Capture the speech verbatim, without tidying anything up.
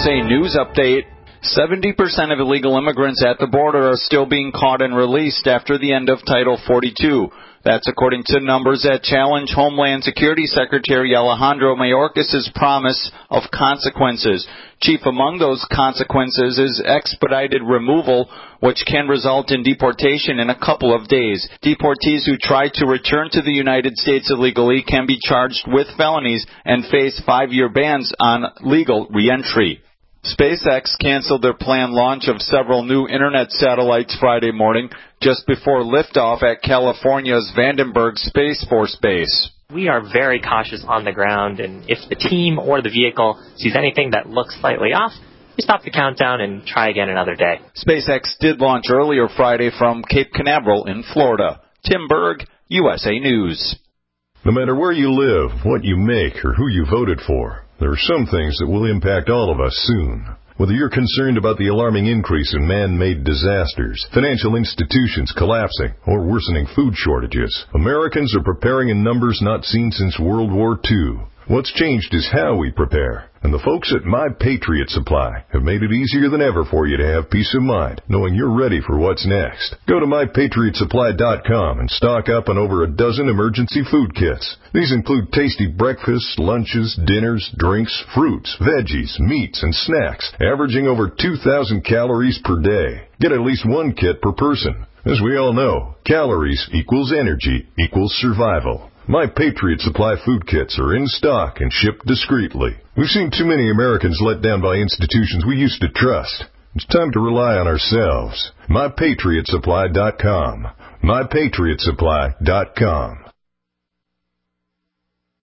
S A News Update. seventy percent of illegal immigrants at the border are still being caught and released after the end of Title forty-two. That's according to numbers that challenge Homeland Security Secretary Alejandro Mayorkas's promise of consequences. Chief among those consequences is expedited removal, which can result in deportation in a couple of days. Deportees who try to return to the United States illegally can be charged with felonies and face five-year bans on legal reentry. SpaceX canceled their planned launch of several new Internet satellites Friday morning, just before liftoff at California's Vandenberg Space Force Base. We are very cautious on the ground, and if the team or the vehicle sees anything that looks slightly off, we stop the countdown and try again another day. SpaceX did launch earlier Friday from Cape Canaveral in Florida. Tim Berg, U S A News. No matter where you live, what you make, or who you voted for, there are some things that will impact all of us soon. Whether you're concerned about the alarming increase in man-made disasters, financial institutions collapsing, or worsening food shortages, Americans are preparing in numbers not seen since World War Two. What's changed is how we prepare. And the folks at My Patriot Supply have made it easier than ever for you to have peace of mind, knowing you're ready for what's next. Go to my patriot supply dot com and stock up on over a dozen emergency food kits. These include tasty breakfasts, lunches, dinners, drinks, fruits, veggies, meats, and snacks, averaging over two thousand calories per day. Get at least one kit per person. As we all know, calories equals energy equals survival. My Patriot Supply food kits are in stock and shipped discreetly. We've seen too many Americans let down by institutions we used to trust. It's time to rely on ourselves. my patriot supply dot com. my patriot supply dot com.